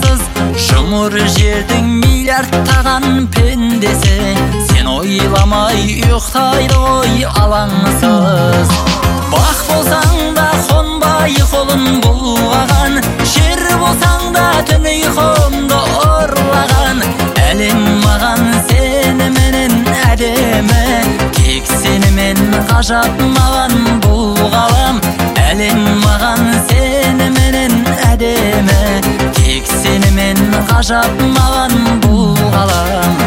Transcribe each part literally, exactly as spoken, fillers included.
алаңсыз, жұмыр жердің миллиардтаған пендесі, сен ойламай ұйықтайды ғой алаңсыз. Бақ болсаң да қонбай қолын бұлғаған, жер болсаң да түн ұйқымды ұрлаған. Әлем маған сеніменен әдемі, тек сенімен ғажап маған бұл ғалам. Әлем маған сеніменен әдемі, тек сенімен ғажап маған бұл ғалам.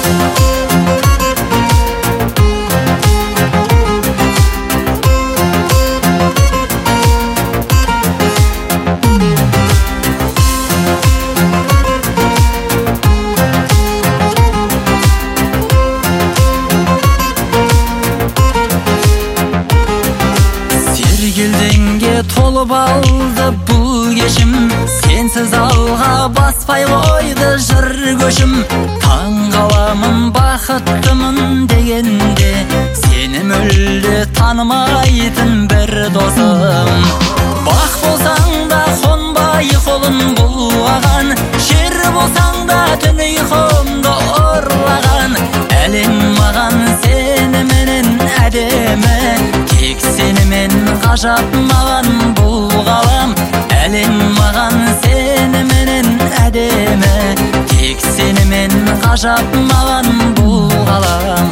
Сергелдеңге толып алды бұл кешім, сенсіз алға баспай қойды жыр көшім. Таң қаламын бақыттымын дегенде, сені мүлде танымайтын бір досым. Бақ болсаң да қонбай қолын бұлғаған, жер болсаң да түн ұйқымды ұрлаған. Әлем маған сеніменен әдемі, тек сенімен ғажап маған бұл ғалам. Әлем маған сеніменен әдемі, тек сенімен ғажап маған бұл ғалам.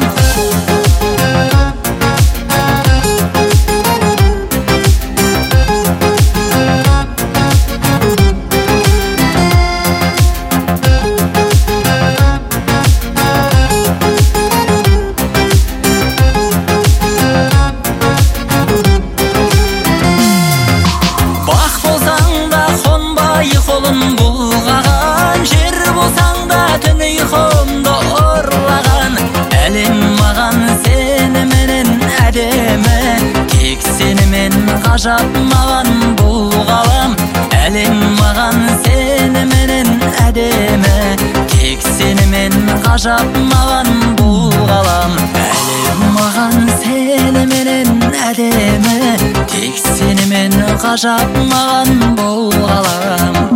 Қолын бұлғаған, жер болсаң да түн ұйқымды ұрлаған. Әлем маған сеніменен әдемі, тек сенімен ғажап маған бұл ғалам. Әлем маған сеніменен әдемі, тек сенімен ғажап маған бұл ғалам. Әлем маған сеніменен әдемі, тек сенімен ғажап маған бұл ғалам.